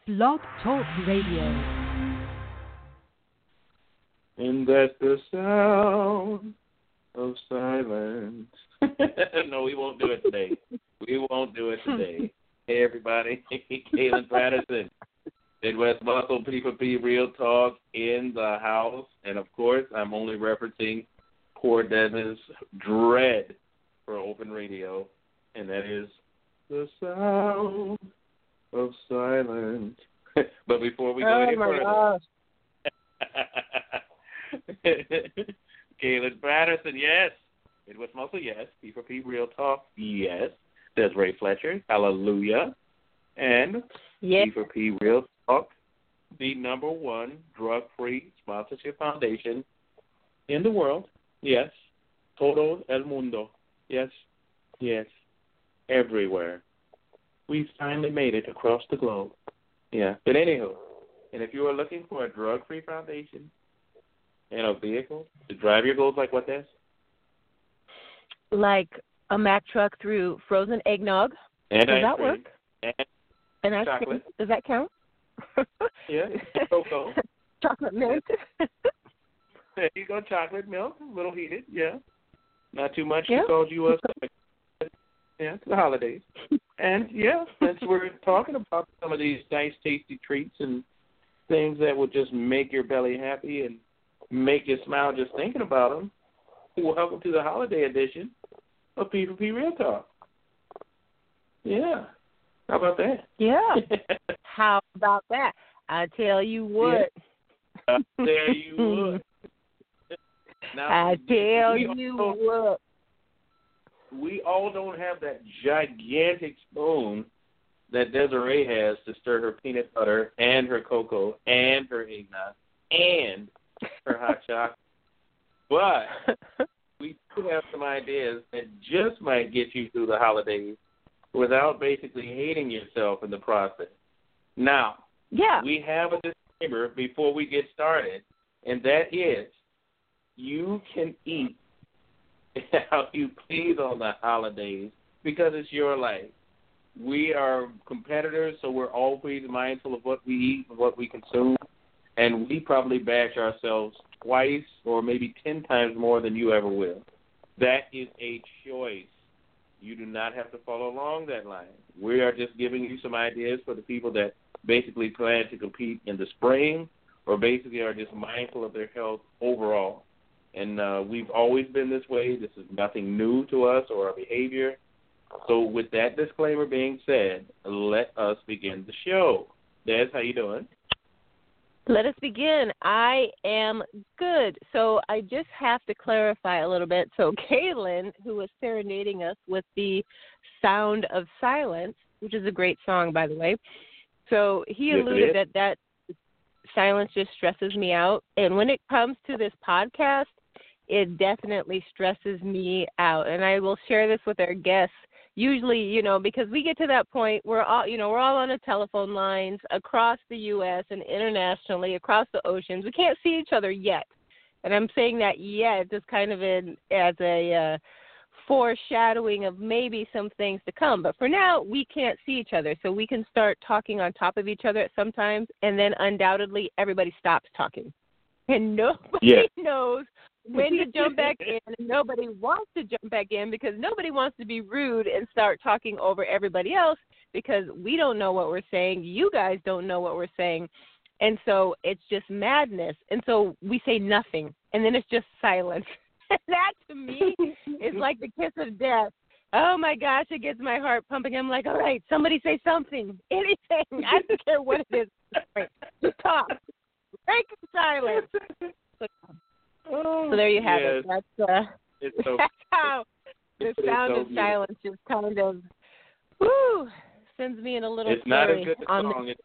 Blog Talk Radio. And that's the sound of silence. No, we won't do it today. We won't do it today. Hey, everybody. Kaylin Patterson, Midwest Muscle P4P Real Talk in the house. And, of course, I'm only referencing poor Desmond's dread for open radio, and that is the sound of silence. But before we go any further, Kaylin Patterson, yes. Midwest Muscle, yes. P4P Real Talk, yes. Desiree Fletcher, hallelujah. And yes. P4P Real Talk, the number one drug-free sponsorship foundation in the world. Yes. Todo el mundo. Yes. Yes. Everywhere. We finally made it across the globe. Yeah. But anywho, and if you are looking for a drug-free foundation and a vehicle to drive your goals, like what this? Like a Mack truck through frozen eggnog. And does ice that cream. work? And ice cream. Chocolate. Does that count? Yeah. Cocoa. Chocolate milk. There you go. Chocolate milk, a little heated. Yeah. Not too much Yeah. to cause you yeah, it's the holidays. And, yeah, since we're talking about some of these nice, tasty treats and things that will just make your belly happy and make you smile just thinking about them, welcome to the holiday edition of P4P Real Talk. Yeah. How about that? Yeah. How about that? I tell you what. Yeah. There you would. Now, I tell you what. We all don't have that gigantic spoon that Desiree has to stir her peanut butter and her cocoa and her eggnog and her hot chocolate. But we do have some ideas that just might get you through the holidays without basically hating yourself in the process. Now, we have a disclaimer before we get started, and that is you can eat how you please on the holidays because it's your life. We are competitors, so we're always mindful of what we eat and what we consume, and we probably bash ourselves twice or maybe 10 times more than you ever will. That is a choice. You do not have to follow along that line. We are just giving you some ideas for the people that basically plan to compete in the spring or basically are just mindful of their health overall. And we've always been this way. This is nothing new to us or our behavior. So with that disclaimer being said, let us begin the show. Des, how you doing? Let us begin. I am good. So I just have to clarify a little bit. So Kaylin, who was serenading us with the Sound of Silence, which is a great song, by the way. So he alluded that silence just stresses me out. And when it comes to this podcast, it definitely stresses me out. And I will share this with our guests. Usually, because we get to that point, we're all on the telephone lines across the U.S. and internationally, across the oceans. We can't see each other yet. And I'm saying that yet just kind of as a foreshadowing of maybe some things to come. But for now, we can't see each other. So we can start talking on top of each other at some times, and then undoubtedly everybody stops talking. And nobody knows when to jump back in, and nobody wants to jump back in because nobody wants to be rude and start talking over everybody else because we don't know what we're saying. You guys don't know what we're saying. And so it's just madness. And so we say nothing, and then it's just silence. And that, to me, is like the kiss of death. Oh, my gosh, it gets my heart pumping. I'm like, all right, somebody say something, anything. I don't care what it is. Just talk. Break the silence. So there you have it. That's how the Sound of Silence just kind of sends me in a little It's not flurry. a good song.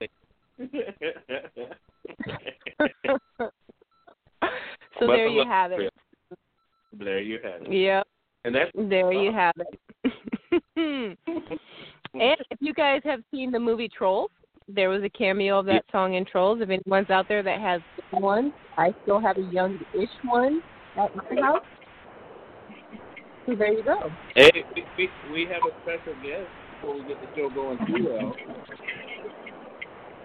So there you have it. There you have it. Yep. And that's there you have it. And if you guys have seen the movie Trolls, there was a cameo of that song in Trolls. If anyone's out there that has one, I still have a young-ish one at my house. So there you go. Hey, we have a special guest before we get the show going too well.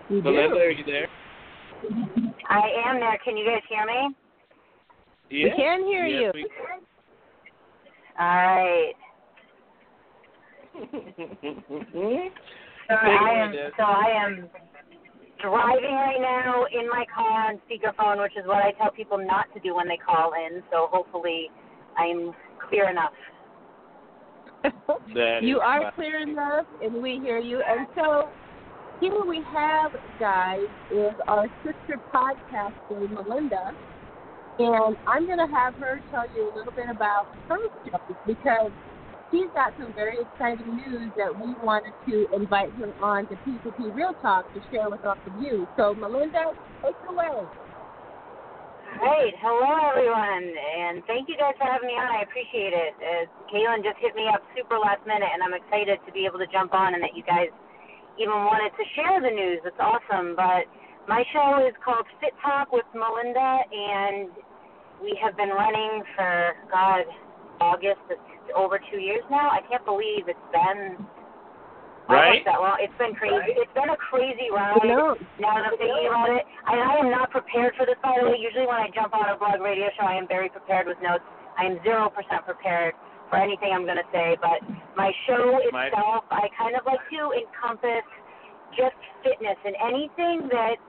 We do. Melinda, are you there? I am there. Can you guys hear me? Yeah. We can hear Yes, you. All right. I am driving right now in my car on speakerphone, which is what I tell people not to do when they call in. So hopefully I'm clear enough. You are clear enough, and we hear you. And so here we have, guys, is our sister podcaster, Melinda. And I'm going to have her tell you a little bit about her shows because she's got some very exciting news that we wanted to invite her on to P2P Real Talk to share with all of you. So, Melinda, take it away. Great. Hello, everyone, and thank you guys for having me on. I appreciate it. Kaylin just hit me up super last minute, and I'm excited to be able to jump on and that you guys even wanted to share the news. It's awesome. But my show is called Fit Talk with Melinda, and we have been running for, August. It's over 2 years now. I can't believe it's been right? that long. It's been crazy. It's been a crazy ride. Now that I'm thinking about it, I am not prepared for this, by the way. Usually when I jump on a blog radio show, I am very prepared with notes. I am 0% prepared for anything I'm going to say. But my show itself, I kind of like to encompass just fitness and anything that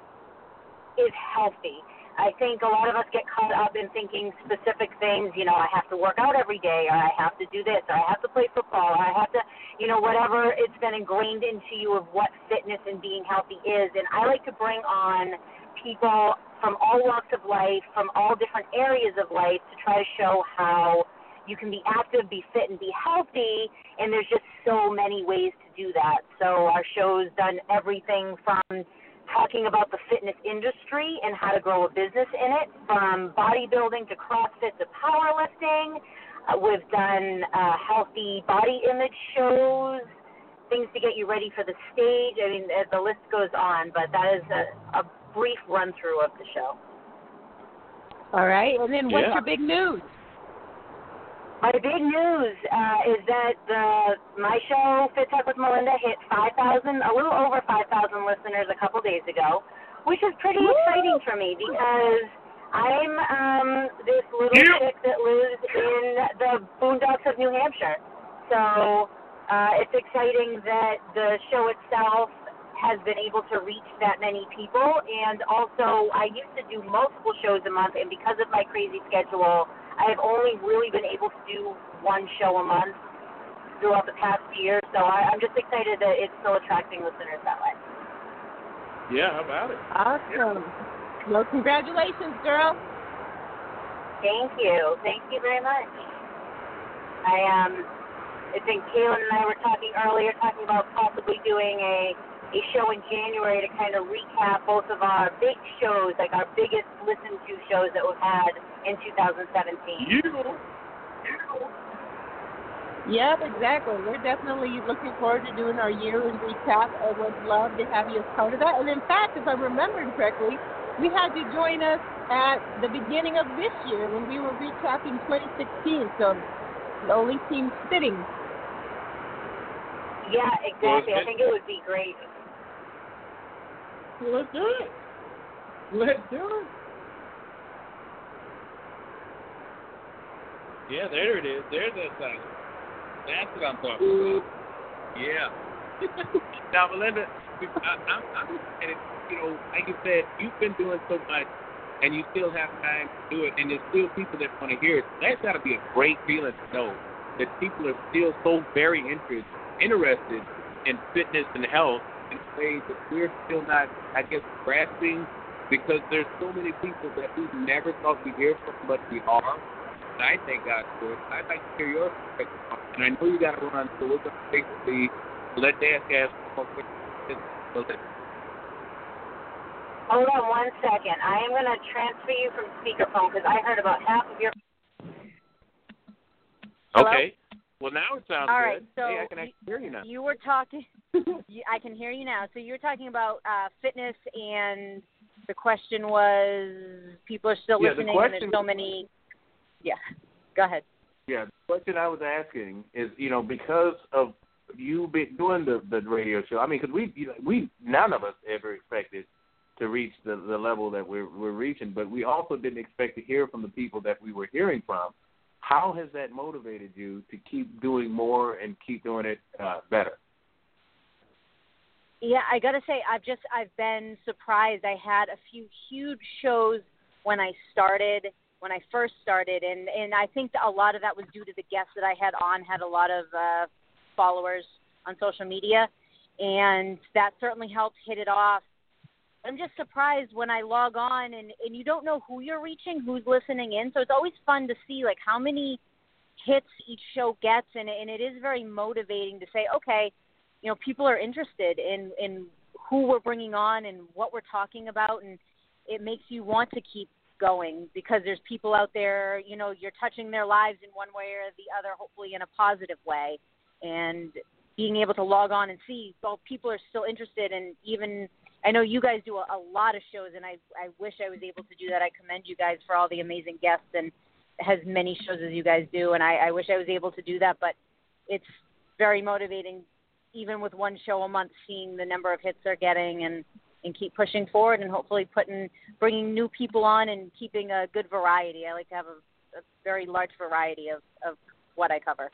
is healthy. I think a lot of us get caught up in thinking specific things, I have to work out every day, or I have to do this, or I have to play football, or I have to, whatever it's been ingrained into you of what fitness and being healthy is. And I like to bring on people from all walks of life, from all different areas of life to try to show how you can be active, be fit, and be healthy, and there's just so many ways to do that. So our show's done everything from talking about the fitness industry and how to grow a business in it, from bodybuilding to CrossFit to powerlifting. We've done healthy body image shows, things to get you ready for the stage. I mean, the list goes on, but that is a brief run-through of the show. All right, and then what's your big news? My big news is that my show, Fit Talk with Melinda, hit 5,000, a little over 5,000 listeners a couple days ago, which is pretty exciting for me because I'm this little chick that lives in the boondocks of New Hampshire. So it's exciting that the show itself has been able to reach that many people. And also, I used to do multiple shows a month, and because of my crazy schedule, I have only really been able to do one show a month throughout the past year. So I'm just excited that it's still attracting listeners that way. Yeah, how about it? Awesome. Well, congratulations, girl. Thank you. Thank you very much. I think Kaylin and I were talking earlier, about possibly doing a show in January to kind of recap both of our big shows, like our biggest listened to shows that we've had in 2017. Yep, exactly. We're definitely looking forward to doing our year-end recap. I would love to have you as part of that. And in fact, if I'm remembering correctly, we had you join us at the beginning of this year when we were recapping 2016. So it only seems fitting. Yeah, exactly. I think it would be great. Let's do it. Yeah, there it is. There's that sign. That's what I'm talking about. Yeah. Now, Melinda, I'm excited. Like you said, you've been doing so much, and you still have time to do it, and there's still people that want to hear it. That's got to be a great feeling to know that people are still so very interested in fitness and health in ways that we're still not, I guess, grasping, because there's so many people that we never thought we'd hear from, but we are. And I thank God for it. I'd like to hear your perspective on it. And I know you got to run, so we're going to basically let Dad ask more questions. Hold on 1 second. I am going to transfer you from speakerphone because I heard about half of your... Okay. Well, now it sounds All good. right, so hey, I can actually hear you now. You were talking. I can hear you now. So you were talking about fitness, and the question was, people are still listening, and there's so many. Yeah, go ahead. Yeah, the question I was asking is, because of you been doing the radio show? I mean, because we none of us ever expected to reach the level that we're reaching, but we also didn't expect to hear from the people that we were hearing from. How has that motivated you to keep doing more and keep doing it better? Yeah, I got to say, I've been surprised. I had a few huge shows when I first started, and I think that a lot of that was due to the guests that I had a lot of followers on social media, and that certainly helped hit it off. I'm just surprised when I log on and you don't know who you're reaching, who's listening in, so it's always fun to see like how many hits each show gets, and it is very motivating to say, okay, you know, people are interested in who we're bringing on and what we're talking about, and it makes you want to keep going because there's people out there, you know, you're touching their lives in one way or the other, hopefully in a positive way, and being able to log on and see, well, people are still interested, and even I know you guys do a lot of shows, and I wish I was able to do that. I commend you guys for all the amazing guests and as many shows as you guys do, and I wish I was able to do that, but it's very motivating even with one show a month, seeing the number of hits they're getting and keep pushing forward and hopefully bringing new people on and keeping a good variety. I like to have a very large variety of what I cover.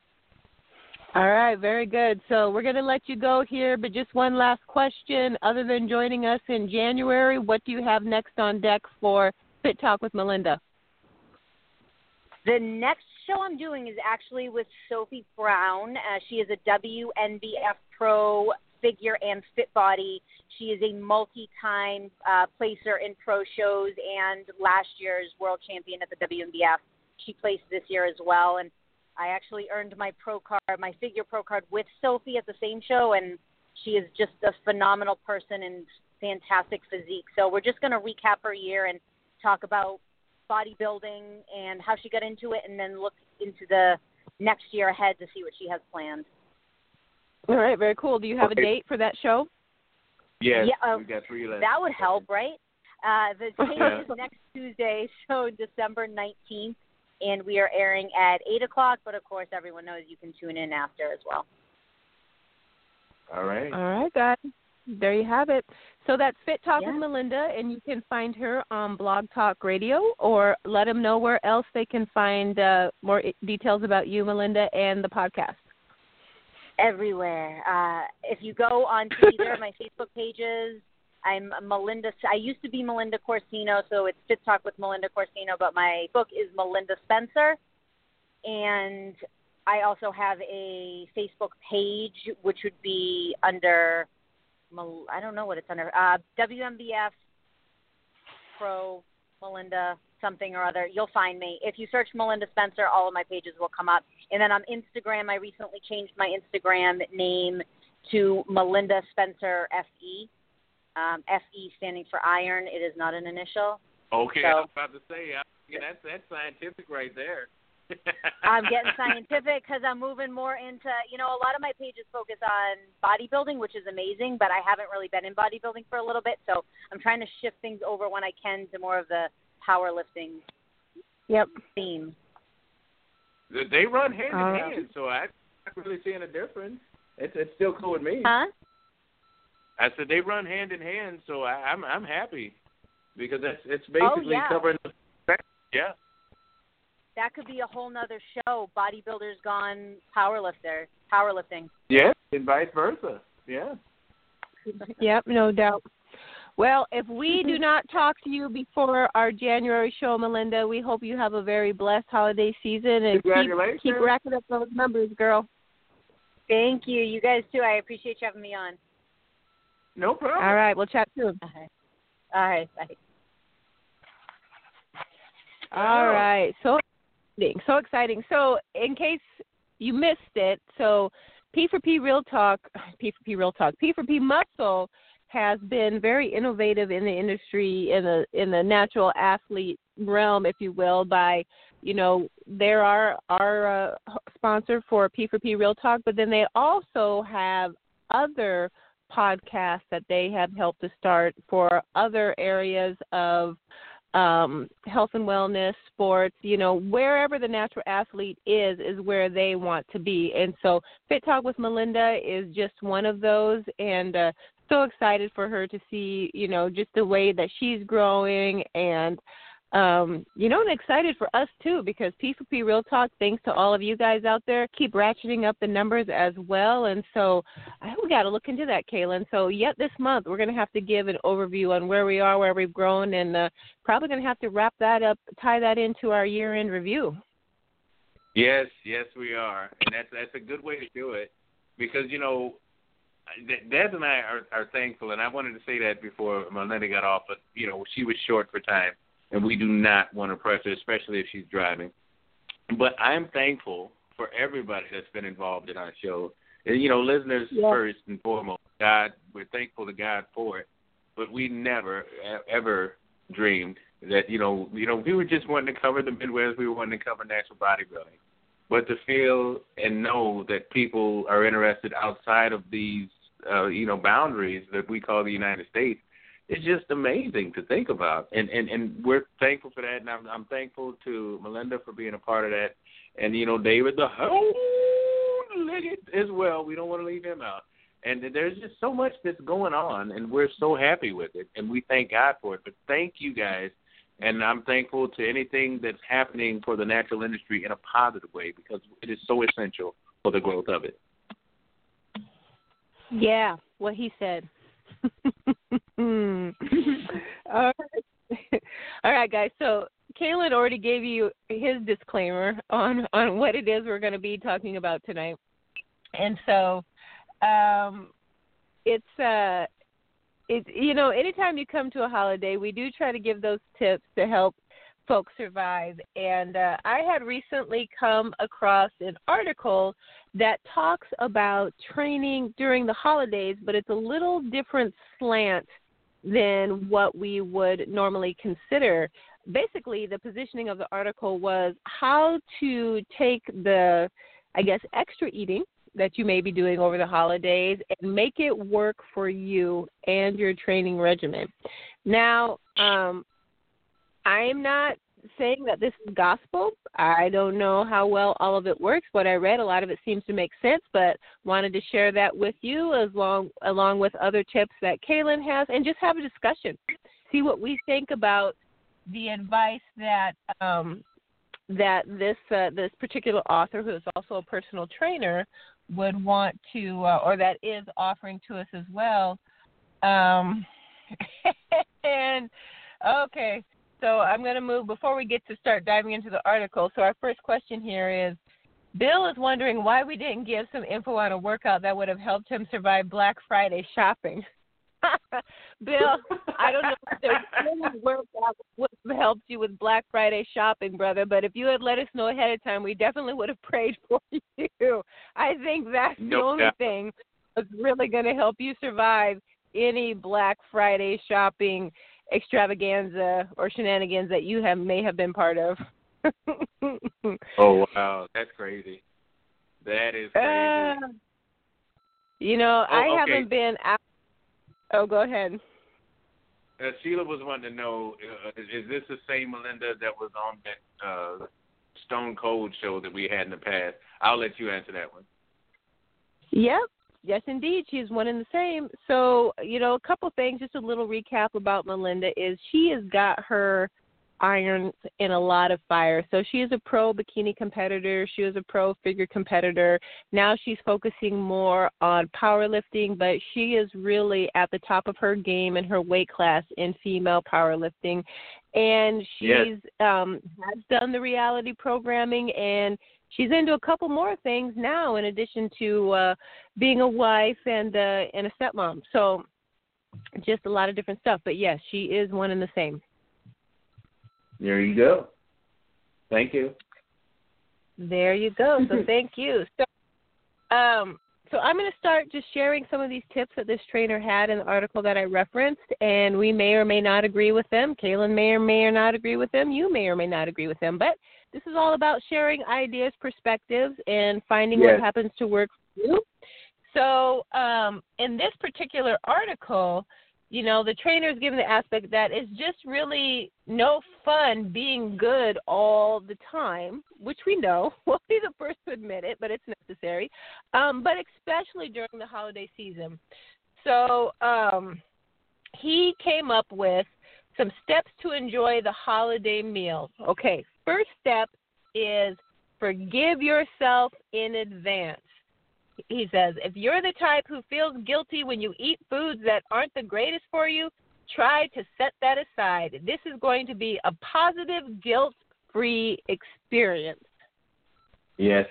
All right, very good. So we're going to let you go here, but just one last question. Other than joining us in January, what do you have next on deck for Fit Talk with Melinda? The next show I'm doing is actually with Sophie Brown. She is a WNBF pro figure and fit body. She is a multi-time placer in pro shows and last year's world champion at the WNBF. She placed this year as well, and I actually earned my pro card, my figure pro card with Sophie at the same show, and she is just a phenomenal person and fantastic physique. So we're just going to recap her year and talk about bodybuilding and how she got into it, and then look into the next year ahead to see what she has planned. All right, very cool. Do you have a date for that show? Yes, we got 3 left. That would help, right? The date is next Tuesday, so December 19th, and we are airing at 8 o'clock, but of course everyone knows you can tune in after as well. All right. All right, guys. There you have it. So that's Fit Talk with Melinda, and you can find her on Blog Talk Radio, or let them know where else they can find more details about you, Melinda, and the podcast. Everywhere. If you go on to either of my Facebook pages, I'm Melinda. I used to be Melinda Corsino, so it's Fit Talk with Melinda Corsino, but my book is Melinda Spencer. And I also have a Facebook page, which would be under, I don't know what it's under, WNBF Pro Melinda something or other. You'll find me. If you search Melinda Spencer, all of my pages will come up. And then on Instagram, I recently changed my Instagram name to Melinda Spencer FE. FE standing for iron. It is not an initial. Okay, so, I was about to say, that's scientific right there. I'm getting scientific because I'm moving more into, a lot of my pages focus on bodybuilding, which is amazing, but I haven't really been in bodybuilding for a little bit, so I'm trying to shift things over when I can to more of the powerlifting theme. They run hand in hand, so I'm not really seeing a difference. It's still cool with me. Huh? I said they run hand in hand, so I'm happy because it's basically covering the yeah. That could be a whole nother show, bodybuilders gone powerlifting. Yeah, and vice versa. Yeah. Yep, no doubt. Well, if we do not talk to you before our January show, Melinda, we hope you have a very blessed holiday season and keep racking up those numbers, girl. Thank you. You guys too. I appreciate you having me on. No problem. All right, we'll chat soon. All right, bye. All right, so exciting. So in case you missed it, so P4P Real Talk, P4P Muscle has been very innovative in the industry, in the natural athlete realm, if you will, by, they're our sponsor for P4P Real Talk, but then they also have other podcasts that they have helped to start for other areas of health and wellness, sports, wherever the natural athlete is where they want to be. And so Fit Talk with Melinda is just one of those, and so excited for her to see, just the way that she's growing, and and excited for us too, because P4P Real Talk, thanks to all of you guys out there, keep ratcheting up the numbers as well. And so we got to look into that, Kaylin. So yet this month, we're going to have to give an overview on where we are, where we've grown, and probably going to have to wrap that up, tie that into our year-end review. Yes, we are. And that's a good way to do it, because, Dad and I are thankful, and I wanted to say that before Melinda got off, but, she was short for time. And we do not want to press her, especially if she's driving. But I'm thankful for everybody that's been involved in our show. And, listeners first and foremost, God, we're thankful to God for it. But we never, ever dreamed that, we were just wanting to cover the Midwest. We were wanting to cover natural bodybuilding. But to feel and know that people are interested outside of these, boundaries that we call the United States, it's just amazing to think about, and we're thankful for that, and I'm thankful to Melinda for being a part of that, and David the Liggett as well. We don't want to leave him out, and there's just so much that's going on, and we're so happy with it, and we thank God for it. But thank you guys, and I'm thankful to anything that's happening for the natural industry in a positive way, because it is so essential for the growth of it. Yeah, what he said. All right, guys. So Kaylin already gave you his disclaimer on what it is we're going to be talking about tonight, and so it's anytime you come to a holiday, we do try to give those tips to help folks survive. And I had recently come across an article that talks about training during the holidays, but it's a little different slant than what we would normally consider. Basically, the positioning of the article was how to take the, extra eating that you may be doing over the holidays and make it work for you and your training regimen. Now, I'm not saying that this is gospel. I don't know how well all of it works. What I read, a lot of it seems to make sense, but wanted to share that with you along with other tips that Kaylin has, and just have a discussion. See what we think about the advice that this particular author, who is also a personal trainer, would want to, or that is offering to us as well. And okay. So I'm going to move before we get to start diving into the article. So our first question here is, Bill is wondering why we didn't give some info on a workout that would have helped him survive Black Friday shopping. Bill, I don't know if there's any workout would have helped you with Black Friday shopping, brother, but if you had let us know ahead of time, we definitely would have prayed for you. I think that's the only thing that's really going to help you survive any Black Friday shopping extravaganza or shenanigans that you may have been part of. Oh, wow. That's crazy. That is crazy. I haven't been out. Oh, go ahead. Sheila was wanting to know, is this the same Melinda that was on that Stone Cold show that we had in the past? I'll let you answer that one. Yep. Yes, indeed. She's one and the same. So, a couple things, just a little recap about Melinda is she has got her irons in a lot of fire. So she is a pro bikini competitor. She was a pro figure competitor. Now she's focusing more on powerlifting, but she is really at the top of her game in her weight class in female powerlifting. And she's has done the reality programming, and she's into a couple more things now in addition to being a wife and a stepmom. So just a lot of different stuff. But, yes, she is one and the same. There you go. Thank you. There you go. So thank you. So I'm going to start just sharing some of these tips that this trainer had in the article that I referenced, and we may or may not agree with them. Kaylin may or may not agree with them. You may or may not agree with them. But this is all about sharing ideas, perspectives, and finding what happens to work for you. So in this particular article, the trainers given the aspect that it's just really no fun being good all the time, which we know. We'll be the first to admit it, but it's necessary. But especially during the holiday season. So he came up with some steps to enjoy the holiday meal. Okay, first step is forgive yourself in advance. He says, if you're the type who feels guilty when you eat foods that aren't the greatest for you, try to set that aside. This is going to be a positive, guilt-free experience. Yes.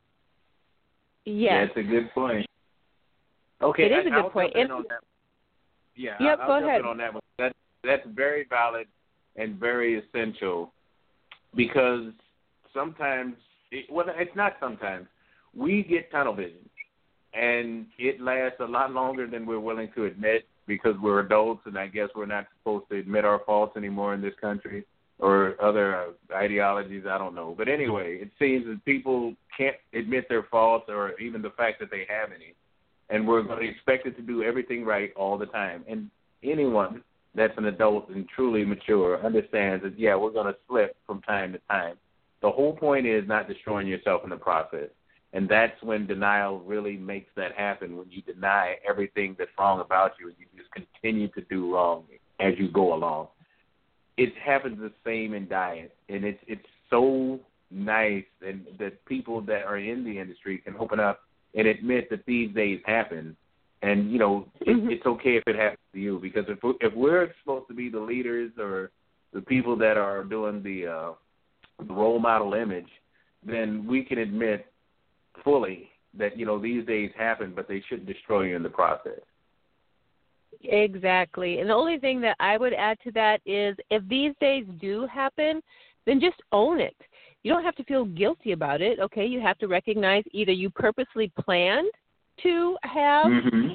Yes. That's a good point. Okay, it is a good point. Yeah, yep, I'll go jump ahead. in on that one. That's very valid and very essential because sometimes, it's not sometimes, we get tunnel vision, and it lasts a lot longer than we're willing to admit because we're adults, and I guess we're not supposed to admit our faults anymore in this country or other ideologies, I don't know. But anyway, it seems that people can't admit their faults or even the fact that they have any, and we're going to expect it to do everything right all the time. And anyone that's an adult and truly mature understands that, yeah, we're going to slip from time to time. The whole point is not destroying yourself in the process. And that's when denial really makes that happen, when you deny everything that's wrong about you and you just continue to do wrong as you go along. It happens the same in diet, and it's so nice and that people that are in the industry can open up and admit that these days happen. And, it's okay if it happens to you, because if we're supposed to be the leaders or the people that are doing the role model image, then we can admit fully that, these days happen, but they shouldn't destroy you in the process. Exactly. And the only thing that I would add to that is if these days do happen, then just own it. You don't have to feel guilty about it, okay? You have to recognize either you purposely planned to have,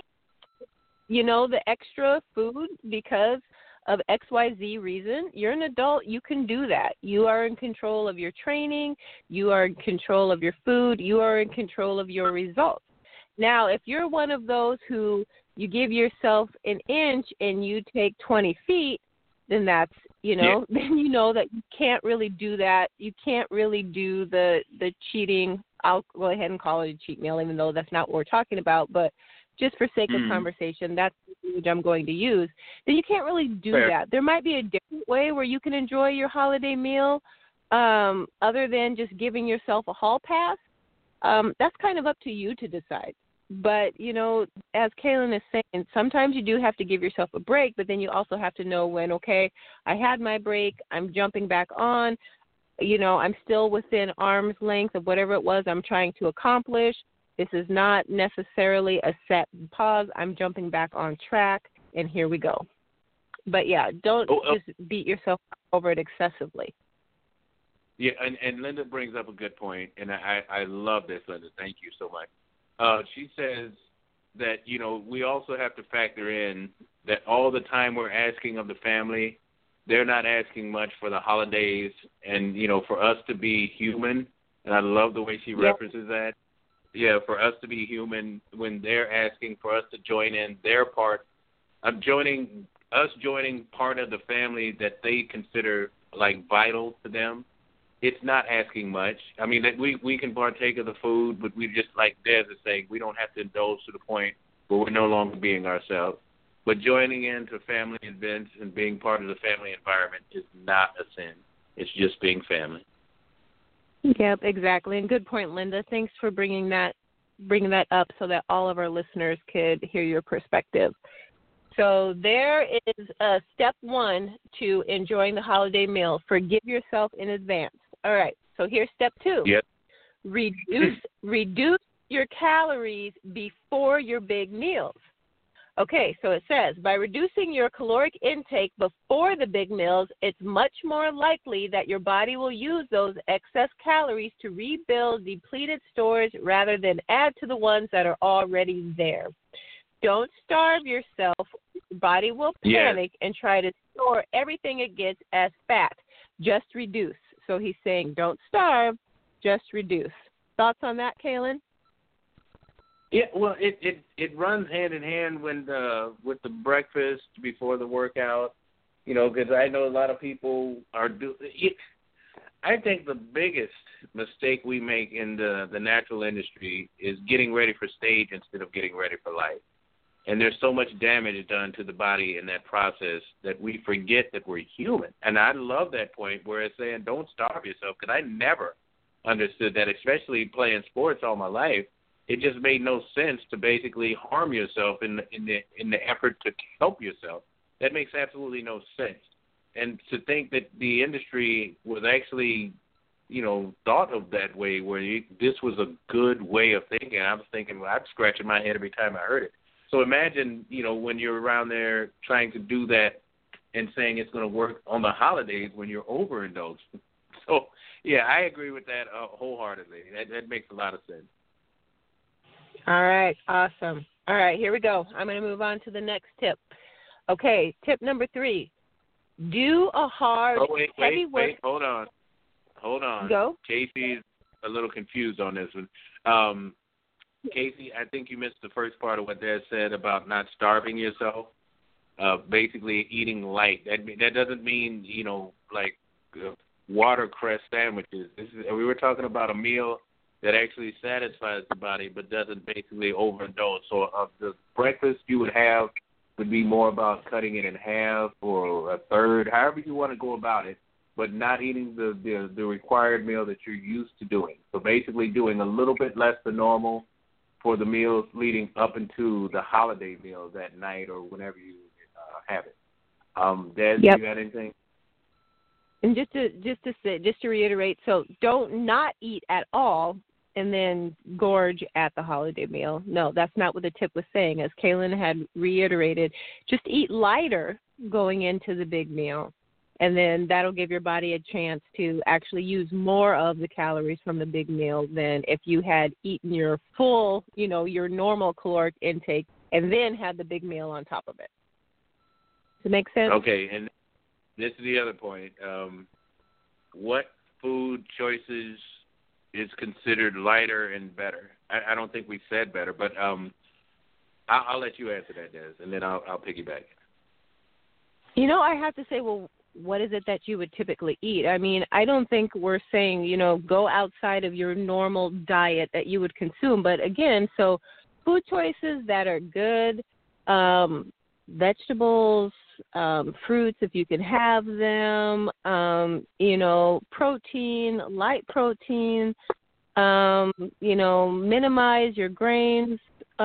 the extra food because of XYZ reason. You're an adult. You can do that. You are in control of your training. You are in control of your food. You are in control of your results. Now, if you're one of those who you give yourself an inch and you take 20 feet, then that's, then you know that you can't really do that. You can't really do the cheating. I'll go ahead and call it a cheat meal, even though that's not what we're talking about. But just for sake of conversation, that's the image I'm going to use. Then you can't really do that. There might be a different way where you can enjoy your holiday meal other than just giving yourself a hall pass. That's kind of up to you to decide. But, as Kaylin is saying, sometimes you do have to give yourself a break, but then you also have to know when, okay, I had my break, I'm jumping back on, I'm still within arm's length of whatever it was I'm trying to accomplish. This is not necessarily a set pause. I'm jumping back on track, and here we go. But, yeah, don't just beat yourself over it excessively. Yeah, and Linda brings up a good point, and I love this, Linda. Thank you so much. She says that, we also have to factor in that all the time we're asking of the family, they're not asking much for the holidays and, for us to be human, and I love the way she references that. Yeah, for us to be human when they're asking for us to join in their part. Joining part of the family that they consider, vital to them. It's not asking much. I mean, we can partake of the food, but we just, like Des is saying, we don't have to indulge to the point where we're no longer being ourselves. But joining into family events and being part of the family environment is not a sin. It's just being family. Yep, exactly. And good point, Linda. Thanks for bringing that up so that all of our listeners could hear your perspective. So there is step one to enjoying the holiday meal. Forgive yourself in advance. All right, so here's step two. Yep. Reduce your calories before your big meals. Okay, so it says, by reducing your caloric intake before the big meals, it's much more likely that your body will use those excess calories to rebuild depleted stores rather than add to the ones that are already there. Don't starve yourself. Your body will panic and try to store everything it gets as fat. Just reduce. So he's saying don't starve, just reduce. Thoughts on that, Kaylin? Yeah, well, it runs hand in hand when with the breakfast before the workout, because I know a lot of people are I think the biggest mistake we make in the natural industry is getting ready for stage instead of getting ready for life. And there's so much damage done to the body in that process that we forget that we're human. And I love that point where it's saying don't starve yourself, because I never understood that, especially playing sports all my life. It just made no sense to basically harm yourself in the effort to help yourself. That makes absolutely no sense. And to think that the industry was actually, thought of that way, where this was a good way of thinking. I was thinking, I'm scratching my head every time I heard it. So imagine, when you're around there trying to do that and saying it's going to work on the holidays when you're overindulged. So, yeah, I agree with that wholeheartedly. That makes a lot of sense. All right, awesome. All right, here we go. I'm going to move on to the next tip. Okay, tip number 3. Do a hard, heavy work. Wait, hold on. Go. Casey's a little confused on this one. Casey, I think you missed the first part of what Dad said about not starving yourself. Basically eating light. That doesn't mean, like watercress sandwiches. We were talking about a meal that actually satisfies the body but doesn't basically overindulge. So the breakfast you would have would be more about cutting it in half or a third, however you want to go about it, but not eating the required meal that you're used to doing. So basically doing a little bit less than normal for the meals leading up into the holiday meals at night or whenever you have it. Dad, Yep. Do you have anything? And just to reiterate, so don't not eat at all and then gorge at the holiday meal. No, that's not what the tip was saying. As Kaylin had reiterated, just eat lighter going into the big meal, and then that'll give your body a chance to actually use more of the calories from the big meal than if you had eaten your full, your normal caloric intake and then had the big meal on top of it. Does it make sense? Okay, and this is the other point. What food choices is considered lighter and better? I don't think we said better, but I'll let you answer that, Des, and then I'll piggyback. I have to say, well, what is it that you would typically eat? I mean, I don't think we're saying, go outside of your normal diet that you would consume. But again, so food choices that are good, vegetables, fruits if you can have them, protein, light protein, minimize your grains,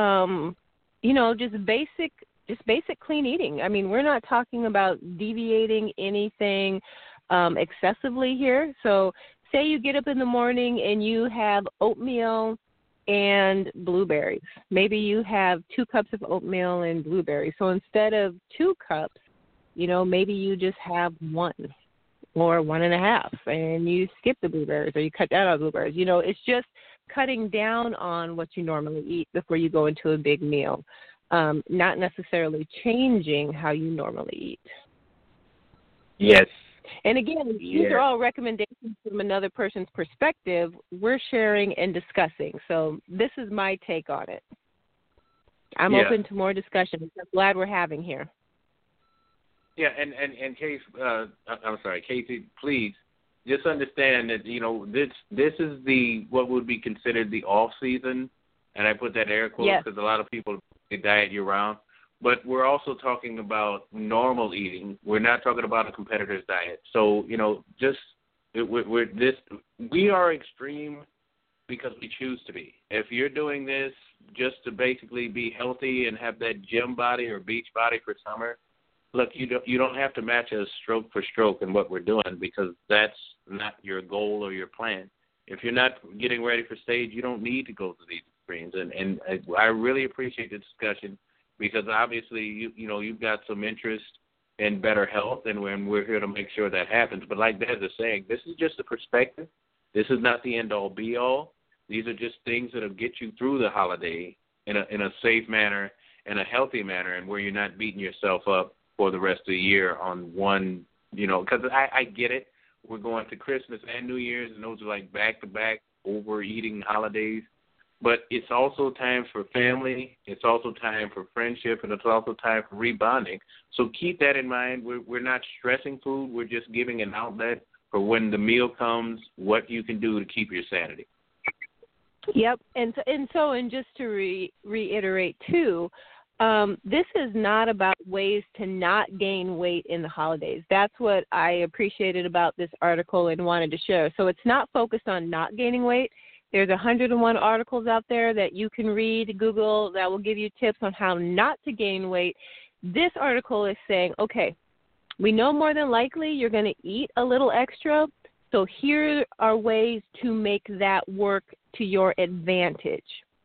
just basic clean eating. I mean, we're not talking about deviating anything excessively here. So say you get up in the morning and you have oatmeal and blueberries. Maybe you have 2 cups of oatmeal and blueberries. So instead of 2 cups, maybe you just have 1 or 1.5, and you skip the blueberries or you cut down on blueberries. It's just cutting down on what you normally eat before you go into a big meal, not necessarily changing how you normally eat. Yes. And again, these are all recommendations from another person's perspective. We're sharing and discussing. So this is my take on it. I'm open to more discussion. I'm glad we're having here. Yeah, and Casey, please just understand that this is what would be considered the off season, and I put that air quotes because a lot of people diet year round. But we're also talking about normal eating. We're not talking about a competitor's diet. So we are extreme because we choose to be. If you're doing this just to basically be healthy and have that gym body or beach body for summer, look, you don't have to match us stroke for stroke in what we're doing because that's not your goal or your plan. If you're not getting ready for stage, you don't need to go to these extremes. And I really appreciate the discussion because obviously you've got some interest in better health, and we're here to make sure that happens. But like Des is saying, this is just a perspective. This is not the end-all, be-all. These are just things that will get you through the holiday in a safe manner, in a healthy manner, and where you're not beating yourself up for the rest of the year on one, because I get it. We're going to Christmas and New Year's, and those are like back-to-back overeating holidays. but it's also time for family. It's also time for friendship, and it's also time for rebonding. So keep that in mind. We're not stressing food. We're just giving an outlet for when the meal comes, what you can do to keep your sanity. Yep, and just to reiterate too, this is not about ways to not gain weight in the holidays. That's what I appreciated about this article and wanted to share. So it's not focused on not gaining weight. There's 101 articles out there that you can read, Google, that will give you tips on how not to gain weight. This article is saying, okay, we know more than likely you're going to eat a little extra, so here are ways to make that work to your advantage.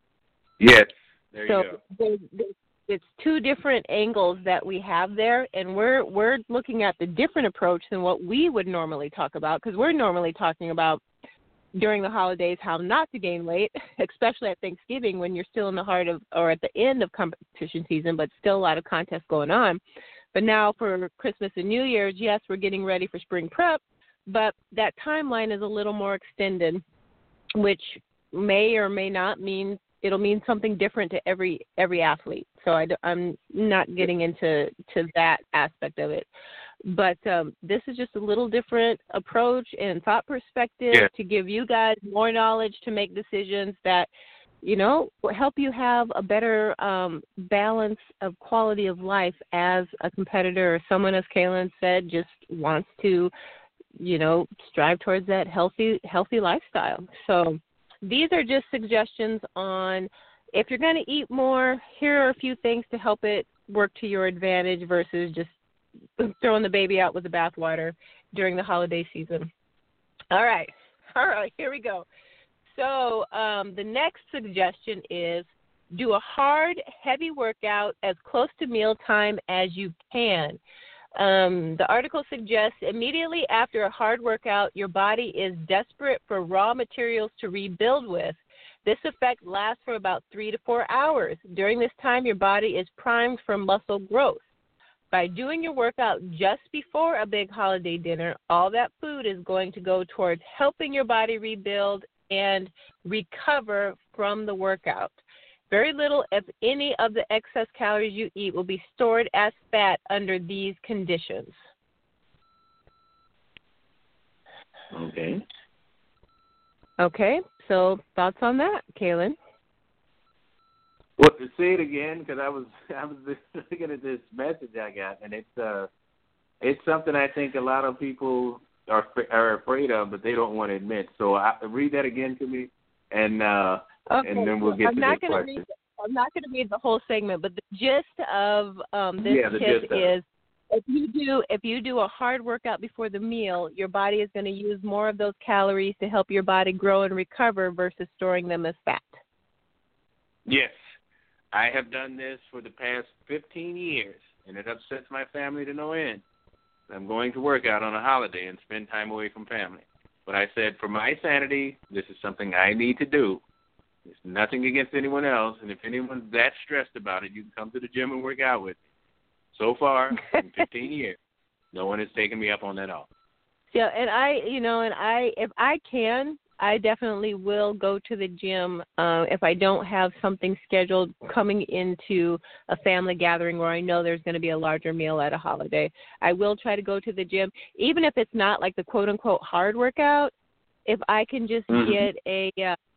Yes, there you go. It's two different angles that we have there, and we're looking at the different approach than what we would normally talk about, because we're normally talking about during the holidays how not to gain weight, especially at Thanksgiving when you're still in the heart of or at the end of competition season, but still a lot of contests going on. But now for Christmas and New Year's, yes, we're getting ready for spring prep, but that timeline is a little more extended, which may or may not mean it'll mean something different to every athlete. So I'm not getting into that aspect of it. But this is just a little different approach and thought perspective to give you guys more knowledge to make decisions that, you know, will help you have a better balance of quality of life as a competitor or someone, as Kaylin said, just wants to, you know, strive towards that healthy lifestyle. So these are just suggestions on if you're going to eat more, here are a few things to help it work to your advantage versus just throwing the baby out with the bathwater during the holiday season. All right, here we go. So the next suggestion is do a hard, heavy workout as close to mealtime as you can. The article suggests immediately after a hard workout, your body is desperate for raw materials to rebuild with. This effect lasts for about 3 to 4 hours. During this time, your body is primed for muscle growth. By doing your workout just before a big holiday dinner, all that food is going to go towards helping your body rebuild and recover from the workout. Very little, if any, of the excess calories you eat will be stored as fat under these conditions. Okay, so thoughts on that, Kaylin? Well, to say it again, because I was looking at this message I got, and it's something I think a lot of people are afraid of, but they don't want to admit. So read that again to me, and then we'll get to the question. I'm not going to read the whole segment, but the gist of this tip is if you do a hard workout before the meal, your body is going to use more of those calories to help your body grow and recover versus storing them as fat. Yes. I have done this for the past 15 years, and it upsets my family to no end. I'm going to work out on a holiday and spend time away from family. But I said, for my sanity, this is something I need to do. It's nothing against anyone else, and if anyone's that stressed about it, you can come to the gym and work out with me. So far, in 15 years, no one has taken me up on that offer. Yeah, and if I can, I definitely will go to the gym if I don't have something scheduled coming into a family gathering where I know there's going to be a larger meal at a holiday. I will try to go to the gym, even if it's not like the quote-unquote hard workout. If I can just get a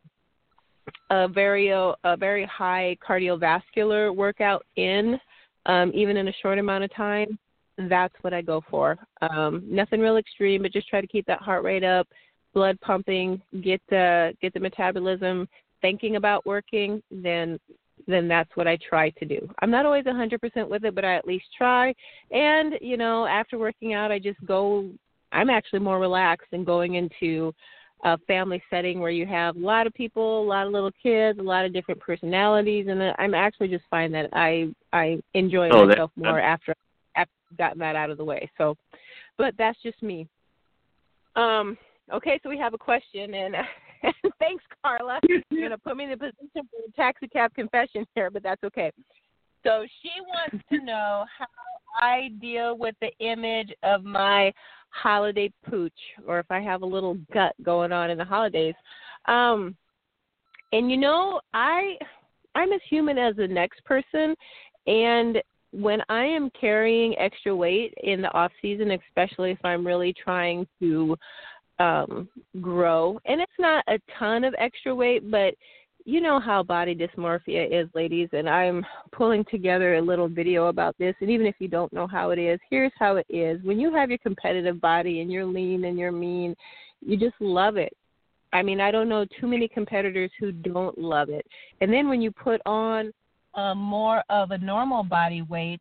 very high cardiovascular workout in, even in a short amount of time, that's what I go for. Nothing real extreme, but just try to keep that heart rate up, blood pumping, get the metabolism thinking about working, then that's what I try to do. I'm not always 100% with it, but I at least try. And, you know, after working out, I'm actually more relaxed than going into a family setting where you have a lot of people, a lot of little kids, a lot of different personalities, and I'm actually just find that I enjoy myself more after I've gotten that out of the way. So, but that's just me. Okay, so we have a question, and thanks, Carla. You're going to put me in the position for a taxi cab confession here, but that's okay. So she wants to know how I deal with the image of my holiday pooch, or if I have a little gut going on in the holidays. And, I'm as human as the next person, and when I am carrying extra weight in the off season, especially if I'm really trying to grow, and it's not a ton of extra weight, but you know how body dysmorphia is, ladies, and I'm pulling together a little video about this, and even if you don't know how it is, here's how it is. When you have your competitive body and you're lean and you're mean, you just love it. I mean, I don't know too many competitors who don't love it. And then when you put on more of a normal body weight,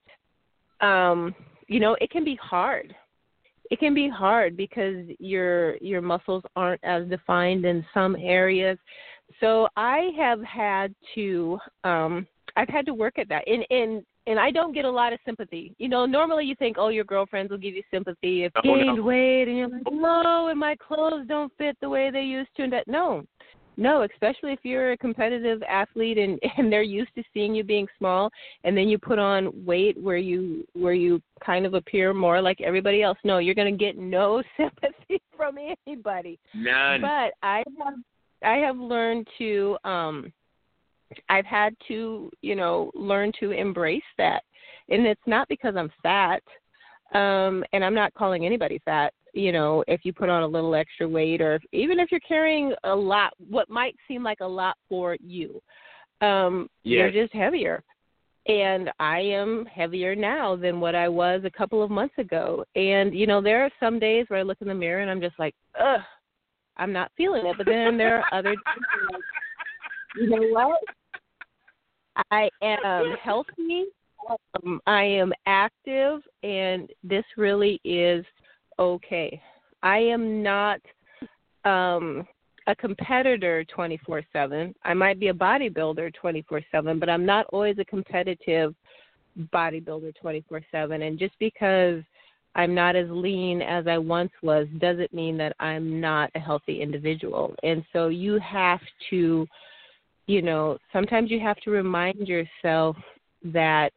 it can be hard. It can be hard because your muscles aren't as defined in some areas. So I have had to work at that. And I don't get a lot of sympathy. Normally you think, your girlfriends will give you sympathy if you gained weight, and you're like, no, and my clothes don't fit the way they used to. And that, no, especially if you're a competitive athlete and they're used to seeing you being small, and then you put on weight where you kind of appear more like everybody else. No, you're going to get no sympathy from anybody. None. But I have learned to. I've had to, learn to embrace that. And it's not because I'm fat, and I'm not calling anybody fat, if you put on a little extra weight, or even if you're carrying a lot, what might seem like a lot for you. You're just heavier. And I am heavier now than what I was a couple of months ago. And, there are some days where I look in the mirror and I'm just like, ugh, I'm not feeling it. But then there are other days like, you know what? I am healthy, I am active, and this really is okay. I am not a competitor 24/7. I might be a bodybuilder 24/7, but I'm not always a competitive bodybuilder 24/7. And just because I'm not as lean as I once was doesn't mean that I'm not a healthy individual. And so you have to, sometimes you have to remind yourself that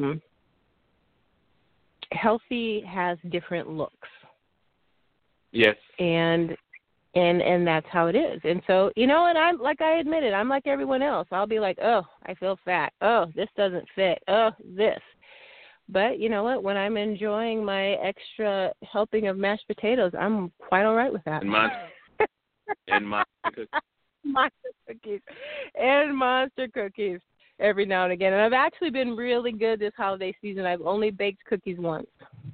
healthy has different looks. Yes. And that's how it is. And so, and I'm like I admitted, I'm like everyone else. I'll be like, oh, I feel fat. Oh, this doesn't fit. Oh, this. But you know what? When I'm enjoying my extra helping of mashed potatoes, I'm quite all right with that. And monster cookies every now and again. And I've actually been really good this holiday season. I've only baked cookies once.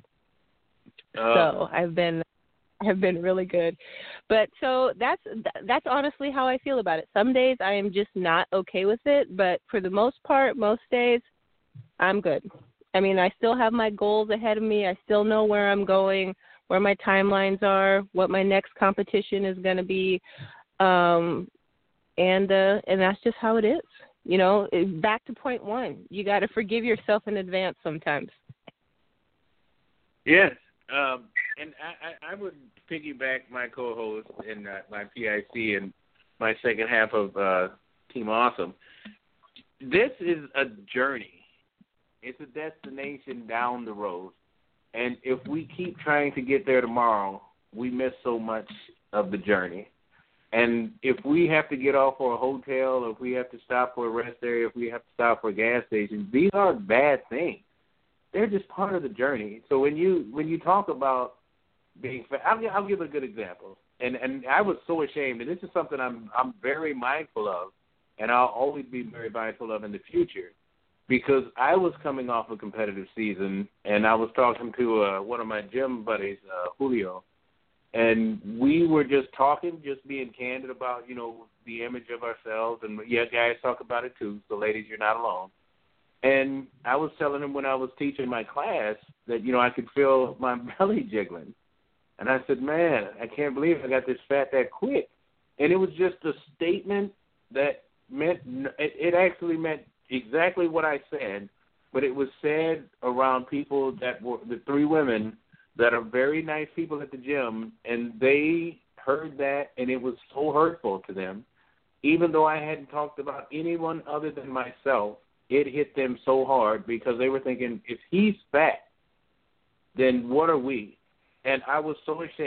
So I've been really good. But so that's honestly how I feel about it. Some days I am just not okay with it, but for the most part, most days, I'm good. I mean, I still have my goals ahead of me. I still know where I'm going, where my timelines are, what my next competition is going to be. And that's just how it is. Back to point one, you got to forgive yourself in advance sometimes. Yes. And I would piggyback my co-host in my PIC and my second half of Team Awesome. This is a journey. It's a destination down the road. And if we keep trying to get there tomorrow, we miss so much of the journey. And if we have to get off for a hotel, if we have to stop for a rest area, if we have to stop for a gas station, these aren't bad things. They're just part of the journey. So when you talk about being fat, I'll give a good example. And I was so ashamed, and this is something I'm very mindful of, and I'll always be very mindful of in the future, because I was coming off a competitive season, and I was talking to one of my gym buddies, Julio, and we were just talking, just being candid about, the image of ourselves. And, yeah, guys talk about it too, so ladies, you're not alone. And I was telling him when I was teaching my class that, I could feel my belly jiggling. And I said, man, I can't believe I got this fat that quick. And it was just a statement that meant, it actually meant exactly what I said, but it was said around people that were the three women that are very nice people at the gym, and they heard that, and it was so hurtful to them. Even though I hadn't talked about anyone other than myself, it hit them so hard because they were thinking, if he's fat, then what are we? And I was so ashamed.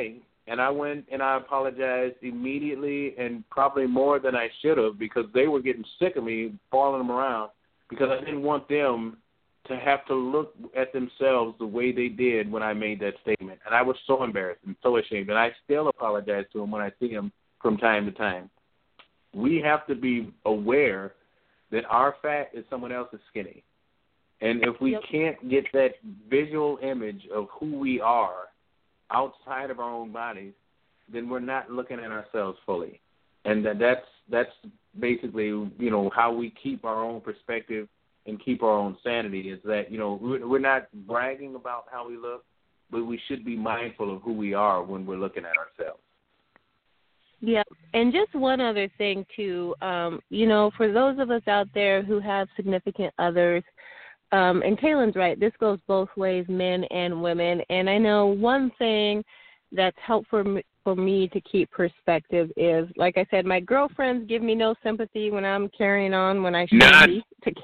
And I went and I apologized immediately, and probably more than I should have, because they were getting sick of me following them around, because I didn't want them to have to look at themselves the way they did when I made that statement. And I was so embarrassed and so ashamed, and I still apologize to them when I see them from time to time. We have to be aware that our fat is someone else's skinny. And if we can't get that visual image of who we are outside of our own bodies, then we're not looking at ourselves fully. And that's basically, you know, how we keep our own perspective and keep our own sanity, is that, you know, we're not bragging about how we look, but we should be mindful of who we are when we're looking at ourselves. Yeah, and just one other thing, too, you know, for those of us out there who have significant others, and Kaylin's right, this goes both ways, men and women, and I know one thing that's helpful for me to keep perspective is, like I said, my girlfriends give me no sympathy when I'm carrying on when I should be to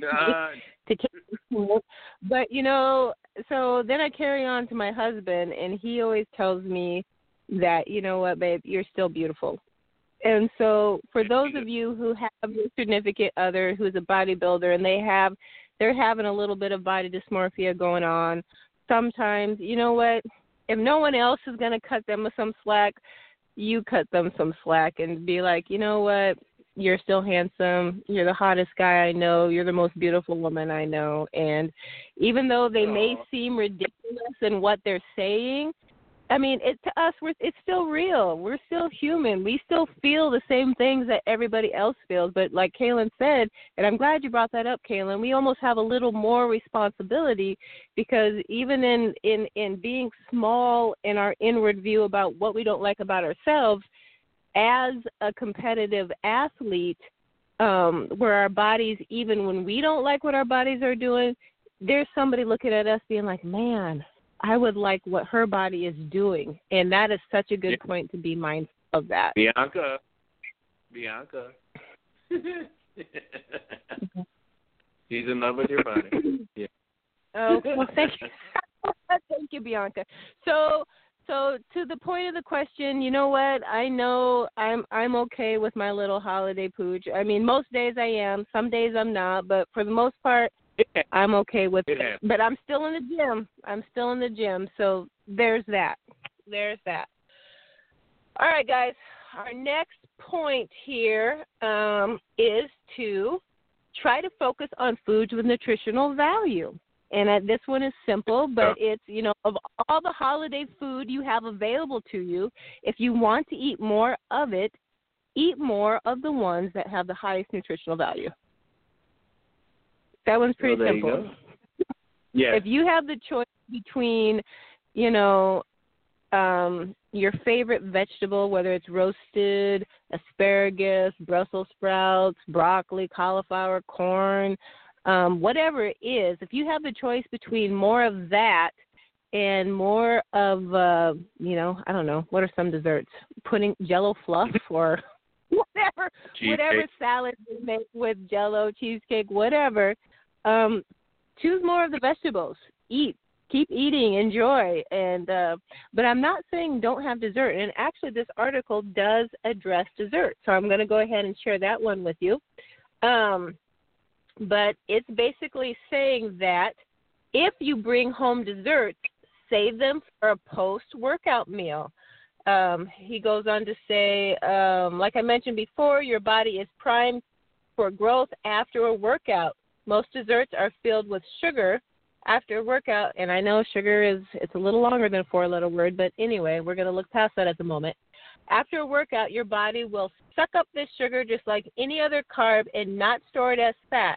carry. But, you know, so then I carry on to my husband, and he always tells me that, you know what, babe, you're still beautiful. And so for those of you who have a significant other who's a bodybuilder and they're having a little bit of body dysmorphia going on, sometimes, you know what, if no one else is going to cut them some slack, you cut them some slack and be like, you know what, you're still handsome, you're the hottest guy I know, you're the most beautiful woman I know. And even though they may seem ridiculous in what they're saying, I mean, to us, it's still real. We're still human. We still feel the same things that everybody else feels. But like Kaylin said, and I'm glad you brought that up, Kaylin, we almost have a little more responsibility, because even in being small in our inward view about what we don't like about ourselves, as a competitive athlete, where our bodies, even when we don't like what our bodies are doing, there's somebody looking at us being like, man, I would like what her body is doing. And that is such a good point to be mindful of that. Bianca. She's in love with your body. Yeah. Oh, well, thank you. Thank you, Bianca. So to the point of the question, you know what? I know I'm okay with my little holiday pooch. I mean, most days I am. Some days I'm not. But for the most part, I'm okay with it. But I'm still in the gym. So there's that. All right, guys. Our next point here is to try to focus on foods with nutritional value. And this one is simple, but it's, you know, of all the holiday food you have available to you, if you want to eat more of it, eat more of the ones that have the highest nutritional value. That one's pretty simple. Yeah. If you have the choice between, you know, your favorite vegetable, whether it's roasted, asparagus, Brussels sprouts, broccoli, cauliflower, corn, whatever it is, if you have the choice between more of that and more of, you know, I don't know, what are some desserts? Pudding, Jell-O fluff, or whatever salad you make with Jell-O, cheesecake, whatever. Choose more of the vegetables. Keep eating, enjoy, and but I'm not saying don't have dessert. And actually, this article does address dessert, so I'm going to go ahead and share that one with you. But it's basically saying that if you bring home desserts, save them for a post-workout meal. He goes on to say, like I mentioned before, your body is primed for growth after a workout. Most desserts are filled with sugar after a workout, and I know sugar it's a little longer than a four-letter word, but anyway, we're going to look past that at the moment. After a workout, your body will suck up this sugar just like any other carb and not store it as fat.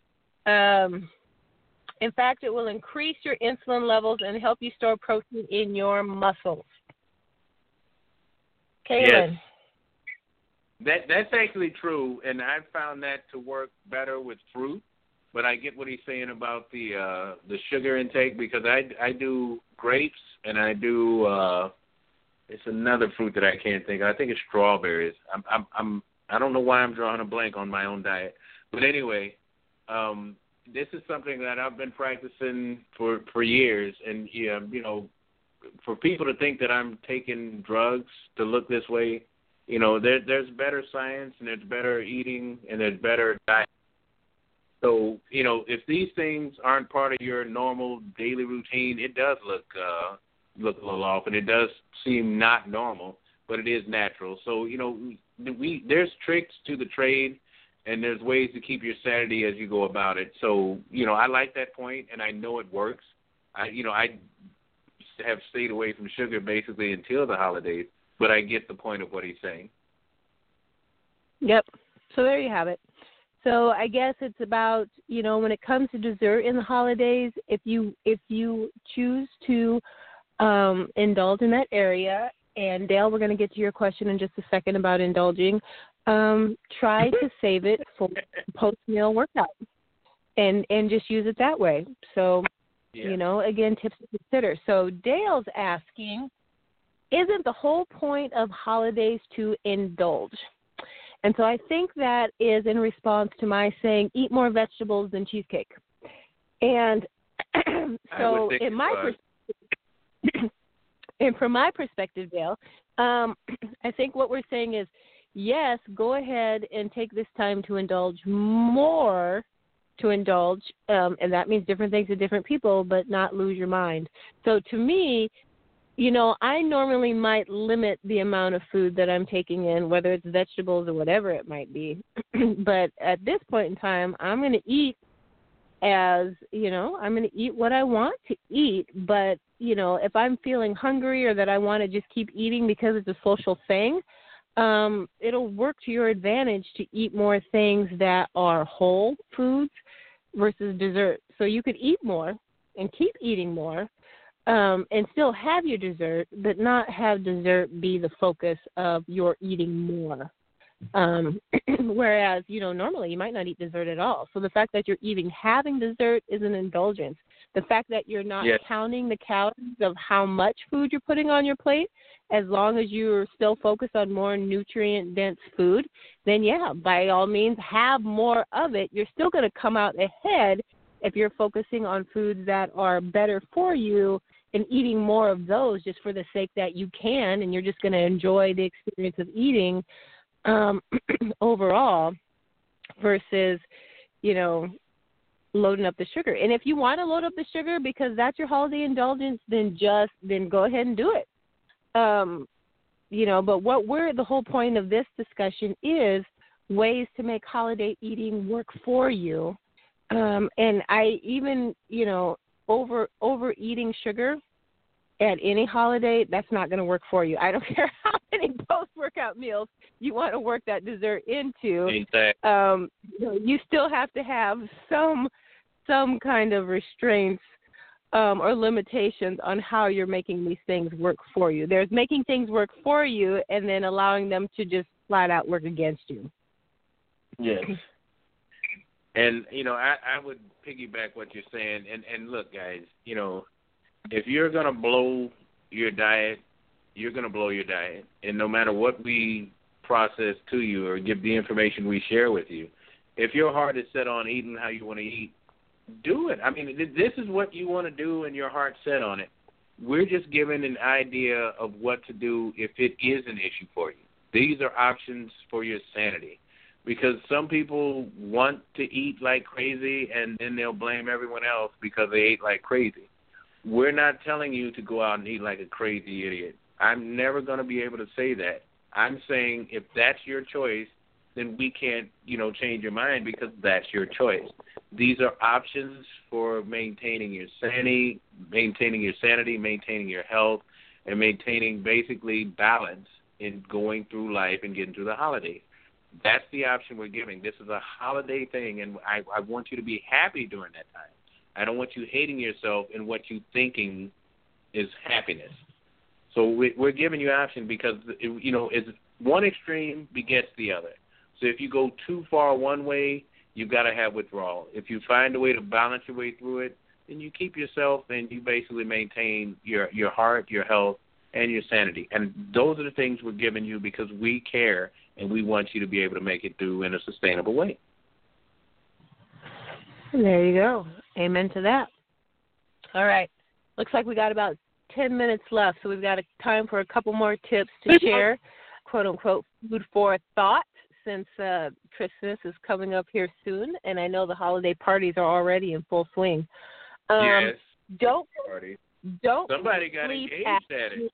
In fact, it will increase your insulin levels and help you store protein in your muscles. Kaylin. Yes. That's actually true, and I've found that to work better with fruit. But I get what he's saying about the sugar intake, because I do grapes and I do it's another fruit that I can't think of. I think it's strawberries. I don't know why I'm drawing a blank on my own diet, but anyway, this is something that I've been practicing for years, and you know, for people to think that I'm taking drugs to look this way, there's better science and there's better eating and there's better diet. So, if these things aren't part of your normal daily routine, it does look a little off, and it does seem not normal, but it is natural. So, there's tricks to the trade, and there's ways to keep your sanity as you go about it. So, I like that point, and I know it works. I have stayed away from sugar basically until the holidays, but I get the point of what he's saying. Yep. So there you have it. So I guess it's about, when it comes to dessert in the holidays, if you choose to indulge in that area, and Dale, we're going to get to your question in just a second about indulging, try to save it for post-meal workout and just use it that way. So, again, tips to consider. So Dale's asking, isn't the whole point of holidays to indulge? And so I think that is in response to my saying, eat more vegetables than cheesecake. And so from my perspective, Dale, I think what we're saying is, yes, go ahead and take this time to indulge more, and that means different things to different people, but not lose your mind. So to me, I normally might limit the amount of food that I'm taking in, whether it's vegetables or whatever it might be. But at this point in time, I'm going to eat I'm going to eat what I want to eat. But, if I'm feeling hungry or that I want to just keep eating because it's a social thing, it'll work to your advantage to eat more things that are whole foods versus dessert. So you could eat more and keep eating more. And still have your dessert, but not have dessert be the focus of your eating more. Whereas, normally you might not eat dessert at all. So the fact that you're even having dessert is an indulgence. The fact that you're not counting the calories of how much food you're putting on your plate, as long as you're still focused on more nutrient-dense food, then, by all means, have more of it. You're still going to come out ahead if you're focusing on foods that are better for you and eating more of those just for the sake that you can, and you're just going to enjoy the experience of eating overall versus, loading up the sugar. And if you want to load up the sugar because that's your holiday indulgence, then go ahead and do it. But the whole point of this discussion is ways to make holiday eating work for you. And I even, overeating sugar at any holiday, that's not going to work for you. I don't care how many post-workout meals you want to work that dessert into. Exactly. You still have to have some kind of restraints or limitations on how you're making these things work for you. There's making things work for you and then allowing them to just flat out work against you. Yes. And, I would piggyback what you're saying. And look, guys, if you're going to blow your diet, you're going to blow your diet. And no matter what we process to you or give the information we share with you, if your heart is set on eating how you want to eat, do it. I mean, this is what you want to do and your heart's set on it. We're just giving an idea of what to do if it is an issue for you. These are options for your sanity. Because some people want to eat like crazy and then they'll blame everyone else because they ate like crazy. We're not telling you to go out and eat like a crazy idiot. I'm never going to be able to say that. I'm saying if that's your choice, then we can't, change your mind because that's your choice. These are options for maintaining your sanity, maintaining your health, and maintaining basically balance in going through life and getting through the holidays. That's the option we're giving. This is a holiday thing, and I want you to be happy during that time. I don't want you hating yourself in what you thinking is happiness. So we're giving you option because, it's one extreme begets the other. So if you go too far one way, you've got to have withdrawal. If you find a way to balance your way through it, then you keep yourself and you basically maintain your heart, your health, and your sanity. And those are the things we're giving you because we care and we want you to be able to make it through in a sustainable way. There you go. Amen to that. All right. Looks like we got about 10 minutes left, so we've got time for a couple more tips to share, quote-unquote, food for thought, since Christmas is coming up here soon, and I know the holiday parties are already in full swing. Yes. Don't Somebody got sleep engaged Saturday.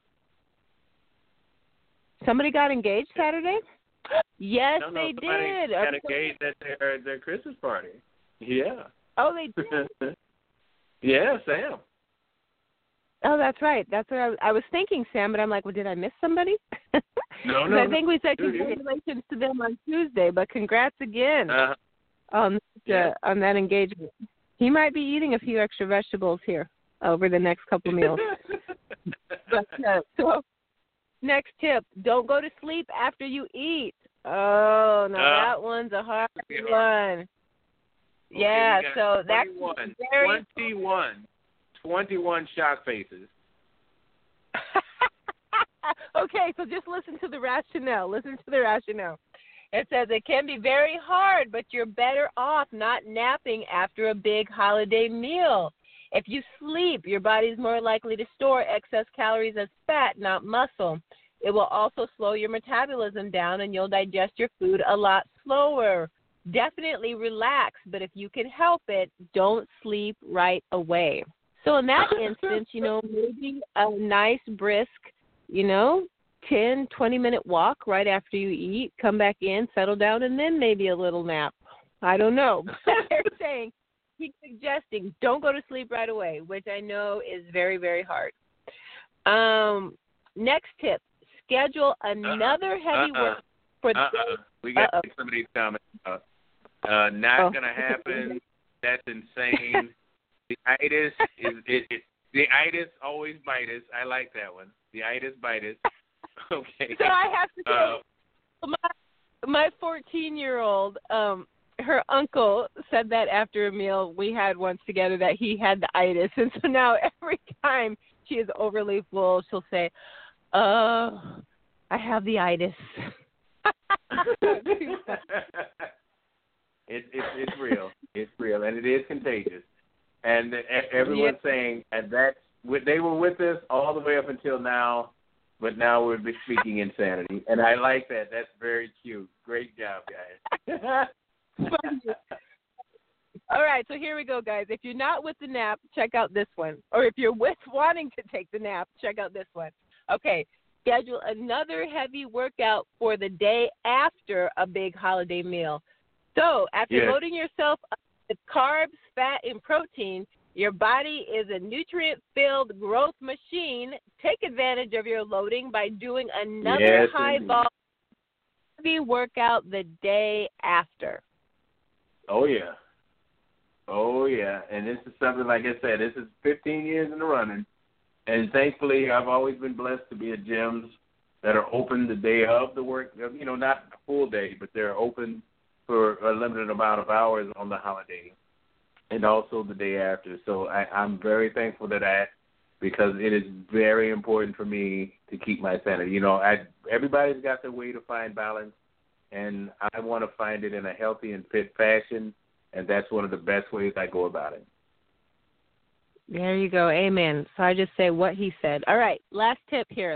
Somebody got engaged Saturday? Yes, No, they somebody did. got engaged at their Christmas party. Yeah. Oh, they did? Yeah, Sam. Oh, that's right. That's what I was thinking, Sam, but I'm like, well, did I miss somebody? No. I think we said congratulations to them on Tuesday, but congrats again on that engagement. He might be eating a few extra vegetables here over the next couple meals. But, so, next tip, don't go to sleep after you eat. Oh, no, that one's a hard one. Okay, yeah, so that's 21 shock faces. Okay, so just listen to the rationale. It says it can be very hard, but you're better off not napping after a big holiday meal. If you sleep, your body's more likely to store excess calories as fat, not muscle. It will also slow your metabolism down, and you'll digest your food a lot slower. Definitely relax, but if you can help it, don't sleep right away. So in that instance, maybe a nice brisk, 10, 20-minute walk right after you eat, come back in, settle down, and then maybe a little nap. I don't know. They're suggesting don't go to sleep right away, which I know is very, very hard. Next tip, schedule another heavy work for the We got somebody's comment. Not going to happen. That's insane. The itis the itis always bite us. I like that one. The itis bite us. Okay. So I have to say, my 14-year-old, her uncle said that after a meal we had once together that he had the itis, and so now every time she is overly full, she'll say, I have the itis. It's real. It's real, and it is contagious. And everyone's saying that they were with us all the way up until now, but now we're speaking insanity. And I like that. That's very cute. Great job, guys. All right, so here we go, guys. If you're not with the nap, check out this one. Or if you're with wanting to take the nap, check out this one. Okay, schedule another heavy workout for the day after a big holiday meal. So after loading yourself up with carbs, fat, and protein, your body is a nutrient-filled growth machine. Take advantage of your loading by doing another high-volume heavy workout the day after. Oh, yeah. And this is something, like I said, this is 15 years in the running. And thankfully, I've always been blessed to be at gyms that are open the day of the work, not a full day, but they're open for a limited amount of hours on the holiday and also the day after. So I'm very thankful to that because it is very important for me to keep my sanity. Everybody's got their way to find balance, and I want to find it in a healthy and fit fashion, and that's one of the best ways I go about it. There you go. Amen. So I just say what he said. All right, last tip here.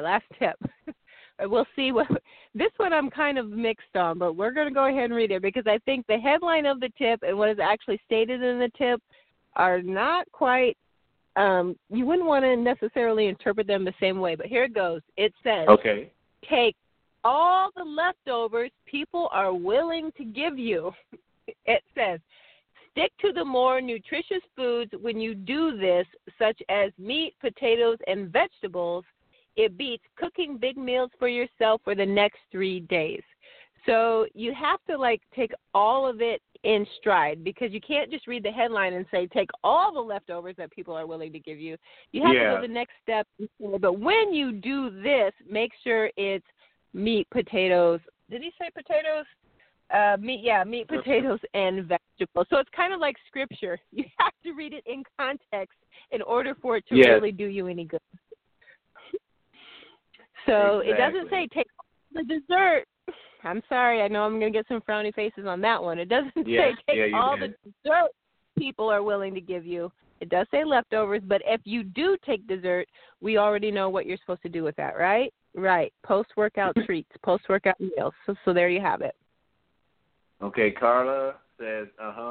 We'll see this one I'm kind of mixed on, but we're going to go ahead and read it because I think the headline of the tip and what is actually stated in the tip are not quite, you wouldn't want to necessarily interpret them the same way, but here it goes. It says, take all the leftovers people are willing to give you. It says, stick to the more nutritious foods when you do this, such as meat, potatoes, and vegetables. It beats cooking big meals for yourself for the next 3 days. So you have to, take all of it in stride because you can't just read the headline and say, take all the leftovers that people are willing to give you. You have to go the next step. But when you do this, make sure it's meat, potatoes. Did he say potatoes? Meat, potatoes, and vegetables. So it's kind of like scripture. You have to read it in context in order for it to really do you any good. So It doesn't say take all the dessert. I'm sorry. I know I'm going to get some frowny faces on that one. It doesn't say take all the dessert people are willing to give you. It does say leftovers, but if you do take dessert, we already know what you're supposed to do with that, right? Right. Post-workout treats, post-workout meals. So there you have it. Okay, Carla says,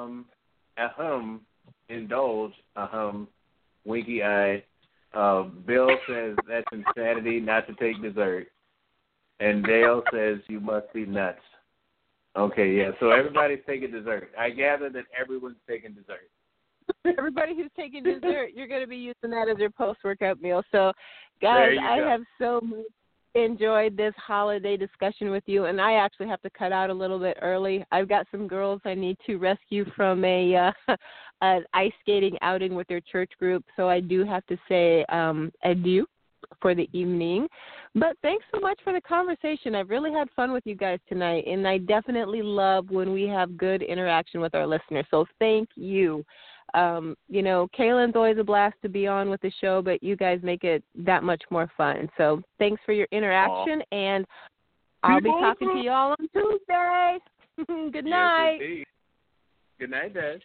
indulge, winky eye. Bill says that's insanity not to take dessert. And Dale says you must be nuts. Okay, yeah, so everybody's taking dessert. I gather that everyone's taking dessert. Everybody who's taking dessert, you're going to be using that as your post-workout meal. So, guys, I have so much enjoyed this holiday discussion with you, and I actually have to cut out a little bit early. I've got some girls I need to rescue from an ice skating outing with their church group, so I do have to say adieu for the evening. But thanks so much for the conversation. I've really had fun with you guys tonight, and I definitely love when we have good interaction with our listeners, so thank you. Kaylin's always a blast to be on with the show, but you guys make it that much more fun. So thanks for your interaction, and I'll be talking to you all on Tuesday. Good night. Yes, good night, Dad.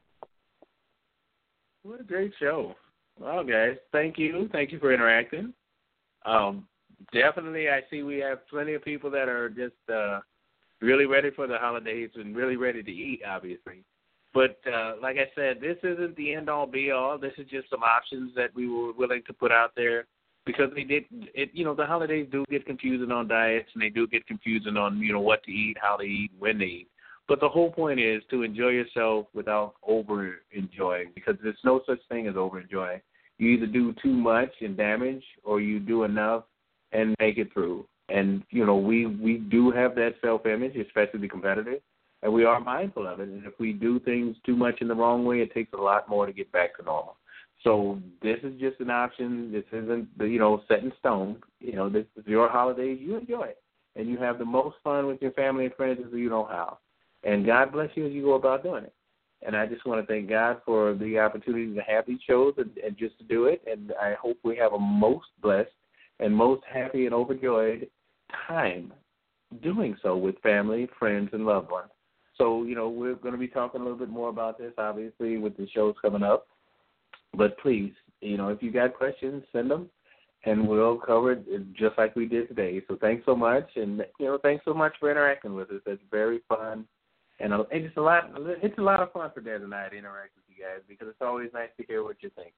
What a great show. Well, guys, thank you. Thank you for interacting. Definitely, I see we have plenty of people that are just really ready for the holidays and really ready to eat, obviously. But like I said, this isn't the end-all, be-all. This is just some options that we were willing to put out there because the holidays do get confusing on diets, and they do get confusing on, what to eat, how to eat, when to eat. But the whole point is to enjoy yourself without over-enjoying, because there's no such thing as over-enjoying. You either do too much and damage, or you do enough and make it through. And, we do have that self-image, especially the competitive. And we are mindful of it. And if we do things too much in the wrong way, it takes a lot more to get back to normal. So this is just an option. This isn't, set in stone. This is your holiday. You enjoy it. And you have the most fun with your family and friends as you know how. And God bless you as you go about doing it. And I just want to thank God for the opportunity to have these shows and just to do it. And I hope we have a most blessed and most happy and overjoyed time doing so with family, friends, and loved ones. So, we're going to be talking a little bit more about this, obviously, with the shows coming up. But please, if you got questions, send them, and we'll cover it just like we did today. So thanks so much, and, thanks so much for interacting with us. It's very fun, and it's a lot of fun for Dad and I to interact with you guys because it's always nice to hear what you're thinking.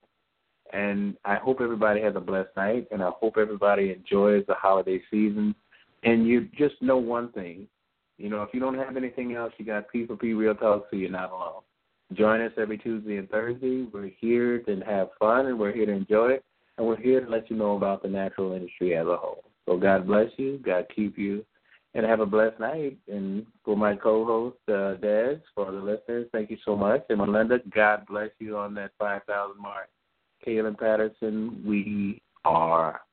And I hope everybody has a blessed night, and I hope everybody enjoys the holiday season. And you just know one thing. If you don't have anything else, you got P4P Real Talk, so you're not alone. Join us every Tuesday and Thursday. We're here to have fun, and we're here to enjoy it, and we're here to let you know about the natural industry as a whole. So God bless you, God keep you, and have a blessed night. And for my co-host, Des, for the listeners, thank you so much. And Melinda, God bless you on that 5,000 mark. Kaylin Patterson, we are